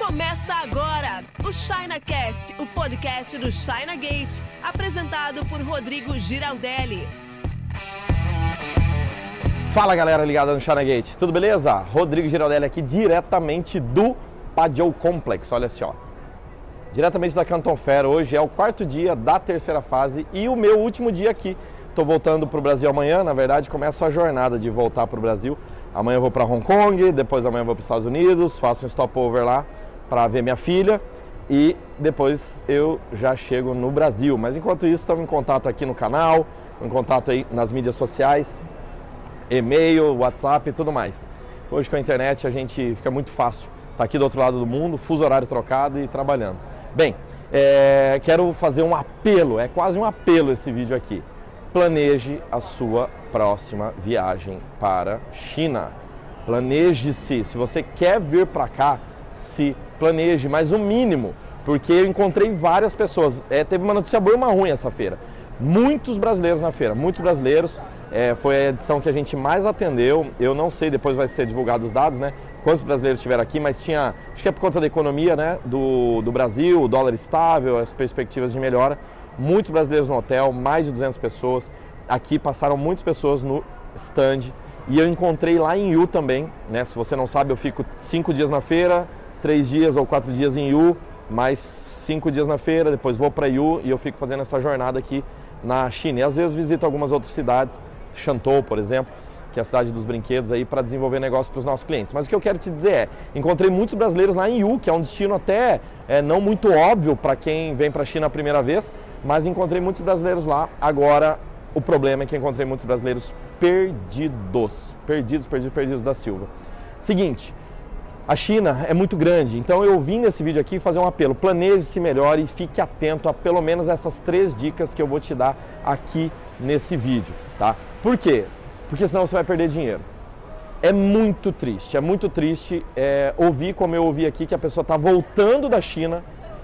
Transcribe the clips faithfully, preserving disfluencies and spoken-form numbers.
Começa agora o ChinaCast, o podcast do China Gate, apresentado por Rodrigo Giraldelli. Fala galera ligada no China Gate, tudo beleza? Rodrigo Giraldelli aqui diretamente do Pajou Complex, olha só. Diretamente da Canton Fair, hoje é o quarto dia da terceira fase e o meu último dia aqui. Estou voltando para o Brasil amanhã, na verdade começo a jornada de voltar para o Brasil. Amanhã eu vou para Hong Kong, depois amanhã eu vou para os Estados Unidos, faço um stopover lá para ver minha filha e depois eu já chego no Brasil. Mas enquanto isso estamos em contato aqui no canal, em contato aí nas mídias sociais, e-mail, WhatsApp e tudo mais. Hoje com a internet a gente fica muito fácil, tá aqui do outro lado do mundo, fuso horário trocado e trabalhando. Bem, é, quero fazer um apelo, é quase um apelo esse vídeo aqui. Planeje a sua próxima viagem para a China. Planeje-se. Se você quer vir para cá, se planeje, mas o mínimo, porque eu encontrei várias pessoas. É, teve uma notícia boa e uma ruim essa feira. Muitos brasileiros na feira, muitos brasileiros. É, foi a edição que a gente mais atendeu. Eu não sei, depois vai ser divulgado os dados, né? Quantos brasileiros estiveram aqui, mas tinha, acho que é por conta da economia, né? Do, do Brasil, o dólar estável, as perspectivas de melhora. Muitos brasileiros no hotel, mais de duzentas pessoas. Aqui passaram muitas pessoas no stand. E eu encontrei lá em Yiwu também, né? Se você não sabe, eu fico cinco dias na feira, três dias ou quatro dias em Yiwu, mais cinco dias na feira, depois vou para Yiwu e eu fico fazendo essa jornada aqui na China. E às vezes visito algumas outras cidades, Shantou, por exemplo, que é a cidade dos brinquedos aí, para desenvolver negócio para os nossos clientes. Mas o que eu quero te dizer é, encontrei muitos brasileiros lá em Yiwu, que é um destino até é, não muito óbvio para quem vem para a China a primeira vez, mas encontrei muitos brasileiros lá. Agora, o problema é que encontrei muitos brasileiros perdidos, perdidos, perdidos, perdidos da Silva. Seguinte, a China é muito grande, então eu vim nesse vídeo aqui fazer um apelo, planeje-se melhor e fique atento a pelo menos essas três dicas que eu vou te dar aqui nesse vídeo, tá? Por quê? Porque senão você vai perder dinheiro. É muito triste, é muito triste é, ouvir como eu ouvi aqui que a pessoa está voltando da China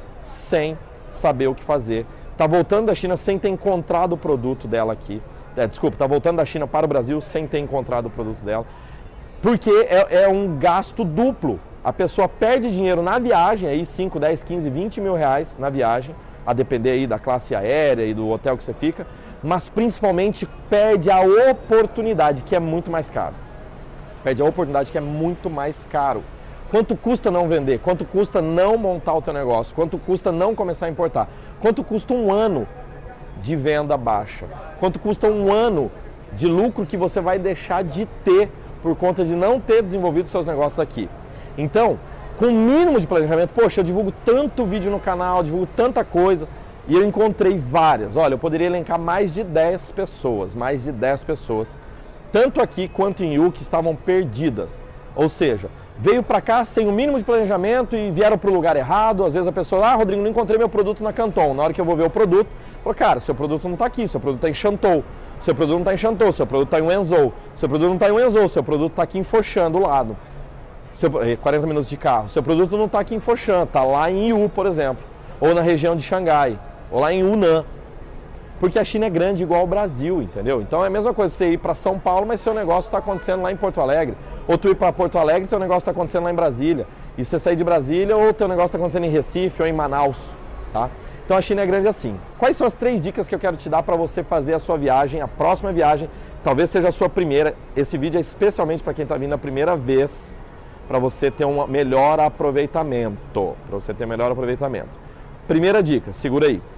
sem saber o que fazer. Está voltando da China sem ter encontrado o produto dela aqui. É, desculpa, está voltando da China para o Brasil sem ter encontrado o produto dela. Porque é, é um gasto duplo. A pessoa perde dinheiro na viagem, aí cinco, dez, quinze, vinte mil reais na viagem, a depender aí da classe aérea e do hotel que você fica, mas principalmente perde a oportunidade, que é muito mais caro. Perde a oportunidade, que é muito mais caro. Quanto custa não vender? Quanto custa não montar o teu negócio? Quanto custa não começar a importar? Quanto custa um ano de venda baixa? Quanto custa um ano de lucro que você vai deixar de ter por conta de não ter desenvolvido seus negócios aqui? Então, com o mínimo de planejamento, poxa, eu divulgo tanto vídeo no canal, divulgo tanta coisa, e eu encontrei várias. Olha, eu poderia elencar mais de dez pessoas, mais de dez pessoas, tanto aqui quanto em Yiwu, que estavam perdidas. Ou seja, veio para cá sem o mínimo de planejamento e vieram para o lugar errado. Às vezes a pessoa, ah, Rodrigo, não encontrei meu produto na Canton. Na hora que eu vou ver o produto, falou, cara, seu produto não está aqui, seu produto está em Shantou, seu produto não está em Shantou, seu produto está em Wenzhou, seu produto não está em Wenzhou, seu produto está aqui em Foshan, do lado, seu, quarenta minutos de carro, seu produto não está aqui em Foshan, está lá em Yiwu, por exemplo, ou na região de Xangai, ou lá em Yunnan. Porque a China é grande igual ao Brasil, entendeu? Então é a mesma coisa você ir para São Paulo, mas seu negócio está acontecendo lá em Porto Alegre. Ou tu ir para Porto Alegre e teu negócio está acontecendo lá em Brasília. E você sair de Brasília ou teu negócio está acontecendo em Recife ou em Manaus, tá? Então a China é grande assim. Quais são as três dicas que eu quero te dar para você fazer a sua viagem, a próxima viagem? Talvez seja a sua primeira. Esse vídeo é especialmente para quem está vindo a primeira vez, para você ter um melhor aproveitamento. Para você ter melhor aproveitamento. Primeira dica, segura aí.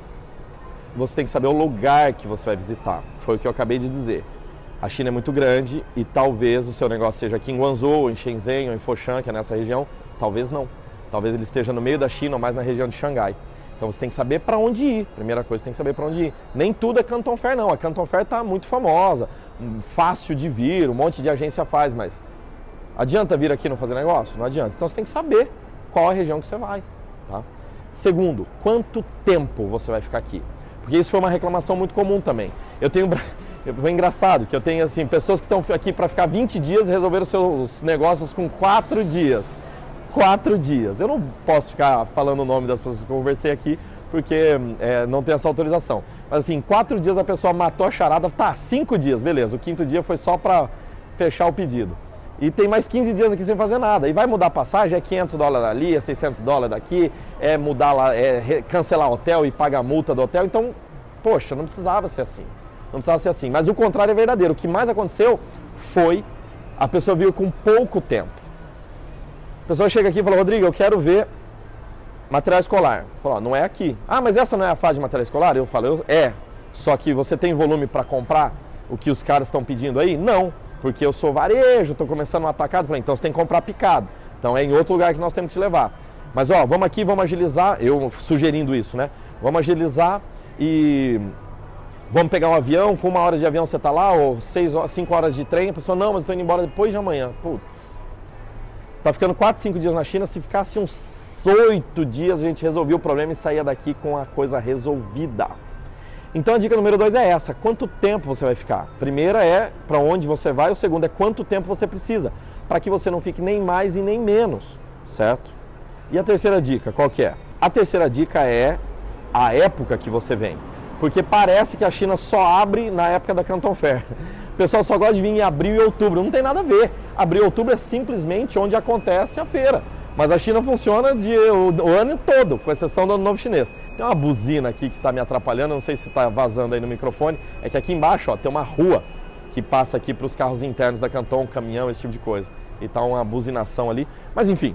Você tem que saber o lugar que você vai visitar. Foi o que eu acabei de dizer. A China é muito grande e talvez o seu negócio seja aqui em Guangzhou, em Shenzhen ou em Foshan, que é nessa região. Talvez não. Talvez ele esteja no meio da China ou mais na região de Xangai. Então você tem que saber para onde ir. Primeira coisa, você tem que saber para onde ir. Nem tudo é Canton Fair, não. A Canton Fair está muito famosa, fácil de vir, um monte de agência faz, mas adianta vir aqui não fazer negócio? Não adianta. Então você tem que saber qual a região que você vai, tá? Segundo, quanto tempo você vai ficar aqui? Porque isso foi uma reclamação muito comum também. Eu tenho, foi engraçado que eu tenho assim, pessoas que estão aqui para ficar vinte dias e resolveram seus negócios com quatro dias. Quatro dias. Eu não posso ficar falando o nome das pessoas que eu conversei aqui, porque é, não tem essa autorização. Mas assim, quatro dias a pessoa matou a charada, tá, cinco dias, beleza. O quinto dia foi só para fechar o pedido. e tem mais quinze dias aqui sem fazer nada. E vai mudar a passagem, é quinhentos dólares ali, é seiscentos dólares daqui, é mudar lá, é cancelar hotel e pagar a multa do hotel. Então, poxa, não precisava ser assim. Não precisava ser assim. Mas o contrário é verdadeiro. O que mais aconteceu foi a pessoa vir com pouco tempo. A pessoa chega aqui e fala, Rodrigo, eu quero ver material escolar. Fala, não é aqui. Ah, mas essa não é a fase de material escolar? Eu falo, eu, é. Só que você tem volume para comprar o que os caras estão pedindo aí? Não, porque eu sou varejo, estou começando um atacado. Falei, então você tem que comprar picado. Então é em outro lugar que nós temos que te levar. Mas ó, vamos aqui, vamos agilizar, eu sugerindo isso, né? Vamos agilizar e vamos pegar um avião, com uma hora de avião você está lá, ou seis, cinco horas de trem. A pessoa, não, mas eu estou indo embora depois de amanhã. Putz, tá ficando quatro, cinco dias na China, se ficasse uns oito dias a gente resolvia o problema e saía daqui com a coisa resolvida. Então a dica número dois é essa, quanto tempo você vai ficar? Primeira é para onde você vai, o segundo é quanto tempo você precisa, para que você não fique nem mais e nem menos, certo? E a terceira dica, qual que é? A terceira dica é a época que você vem, porque parece que a China só abre na época da Canton Fair. O pessoal só gosta de vir em abril e outubro, não tem nada a ver. Abril e outubro é simplesmente onde acontece a feira. Mas a China funciona de, o, o ano todo, com exceção do Ano Novo Chinês. Tem uma buzina aqui que está me atrapalhando, não sei se está vazando aí no microfone. É que aqui embaixo ó, tem uma rua que passa aqui para os carros internos da Canton, caminhão, esse tipo de coisa. E está uma buzinação ali. Mas enfim,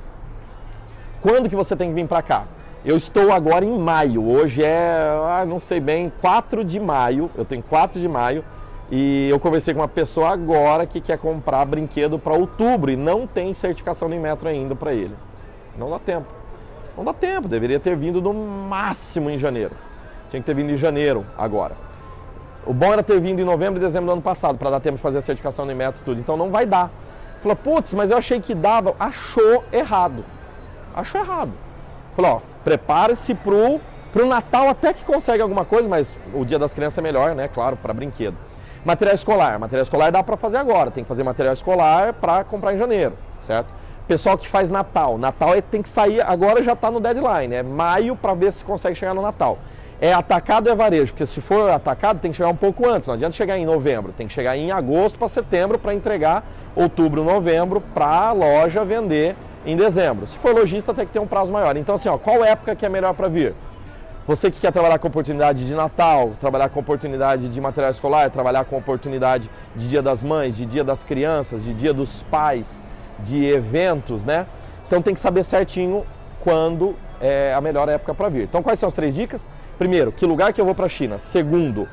quando que você tem que vir para cá? Eu estou agora em maio, hoje é, ah, não sei bem, quatro de maio, eu tenho quatro de maio. E eu conversei com uma pessoa agora que quer comprar brinquedo para outubro e não tem certificação do Inmetro ainda para ele. Não dá tempo. Não dá tempo, deveria ter vindo no máximo em janeiro. Tinha que ter vindo em janeiro agora. O bom era ter vindo em novembro e dezembro do ano passado, para dar tempo de fazer a certificação do Inmetro e tudo. Então não vai dar. Falou, putz, mas eu achei que dava. Achou errado. Achou errado. Falou, ó, prepare-se pro, pro Natal até que consegue alguma coisa, mas o Dia das Crianças é melhor, né? Claro, para brinquedo. Material escolar. Material escolar dá para fazer agora. Tem que fazer material escolar para comprar em janeiro, certo? Pessoal que faz Natal. Natal é, tem que sair, agora já está no deadline. É maio para ver se consegue chegar no Natal. É atacado ou é varejo? Porque se for atacado tem que chegar um pouco antes. Não adianta chegar em novembro. Tem que chegar em agosto para setembro para entregar outubro, novembro para a loja vender em dezembro. Se for lojista tem que ter um prazo maior. Então assim, ó, qual época que é melhor para vir? Você que quer trabalhar com oportunidade de Natal, trabalhar com oportunidade de material escolar, trabalhar com oportunidade de Dia das Mães, de Dia das Crianças, de Dia dos Pais, de eventos, né? Então tem que saber certinho quando é a melhor época para vir. Então quais são as três dicas? Primeiro, que lugar que eu vou para a China? Segundo,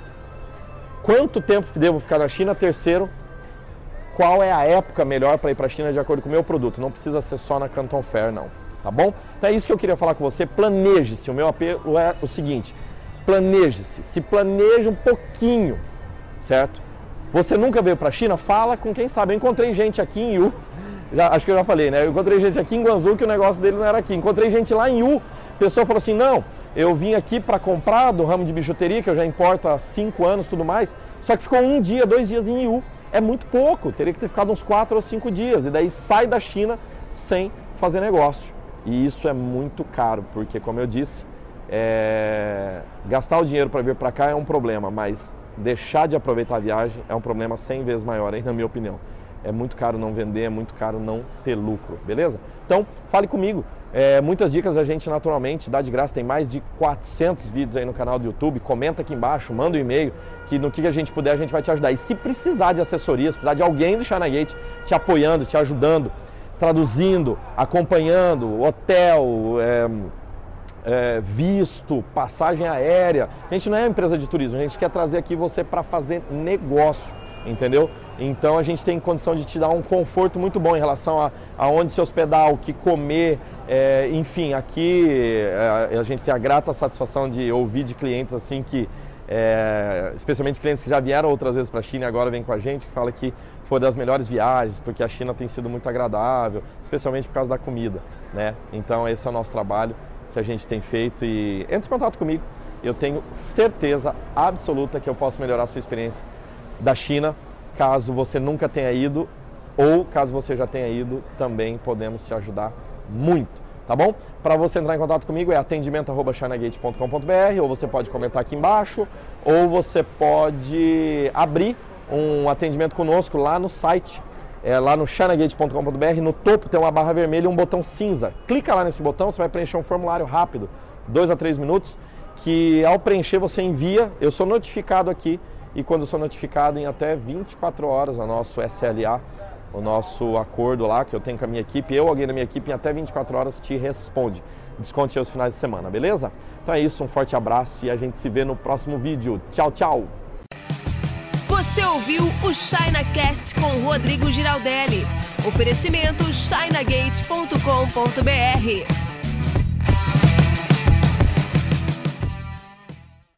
quanto tempo devo ficar na China? Terceiro, qual é a época melhor para ir para a China de acordo com o meu produto? Não precisa ser só na Canton Fair, não. Tá bom? Então é isso que eu queria falar com você. Planeje-se. O meu apelo é o seguinte: planeje-se. Se planeje um pouquinho, certo? Você nunca veio para a China? Fala com quem sabe. Eu encontrei gente aqui em Yiwu. Já, acho que eu já falei, né? Eu encontrei gente aqui em Guangzhou que o negócio dele não era aqui. Encontrei gente lá em Yiwu. A pessoa falou assim: não, eu vim aqui para comprar do ramo de bijuteria, que eu já importo há cinco anos e tudo mais. Só que ficou um dia, dois dias em Yiwu. É muito pouco. Teria que ter ficado uns quatro ou cinco dias. E daí sai da China sem fazer negócio. E isso é muito caro, porque, como eu disse, é... gastar o dinheiro para vir para cá é um problema, mas deixar de aproveitar a viagem é um problema cem vezes maior, hein, na minha opinião. É muito caro não vender, é muito caro não ter lucro, beleza? Então, fale comigo. É, muitas dicas a gente naturalmente dá de graça, tem mais de quatrocentos vídeos aí no canal do YouTube. Comenta aqui embaixo, manda um e-mail, que no que a gente puder a gente vai te ajudar. E se precisar de assessoria, se precisar de alguém do China Gate te apoiando, te ajudando, traduzindo, acompanhando, hotel, é, é, visto, passagem aérea. A gente não é uma empresa de turismo, a gente quer trazer aqui você para fazer negócio, entendeu? Então a gente tem condição de te dar um conforto muito bom em relação a, a onde se hospedar, o que comer, é, enfim, aqui é, a gente tem a grata satisfação de ouvir de clientes assim que, é, especialmente clientes que já vieram outras vezes para a China e agora vêm com a gente, que fala que foi das melhores viagens, porque a China tem sido muito agradável, especialmente por causa da comida, né? Então esse é o nosso trabalho que a gente tem feito e entre em contato comigo, eu tenho certeza absoluta que eu posso melhorar a sua experiência da China, caso você nunca tenha ido ou caso você já tenha ido, também podemos te ajudar muito, tá bom? Para você entrar em contato comigo é atendimento arroba chinagate ponto com ponto br, ou você pode comentar aqui embaixo, ou você pode abrir um atendimento conosco lá no site é lá no chinagate ponto com ponto b r, no topo tem uma barra vermelha e um botão cinza. Clica lá nesse botão, você vai preencher um formulário rápido, dois a três minutos, que ao preencher você envia, eu sou notificado aqui, e quando eu sou notificado em até vinte e quatro horas, o nosso S L A, o nosso acordo lá que eu tenho com a minha equipe, eu, alguém da minha equipe, em até vinte e quatro horas te responde. Desconte aí os finais de semana, beleza? Então é isso, um forte abraço e a gente se vê no próximo vídeo. Tchau, tchau! Você ouviu o ChinaCast com Rodrigo Giraldelli. Oferecimento chinagate ponto com ponto b r.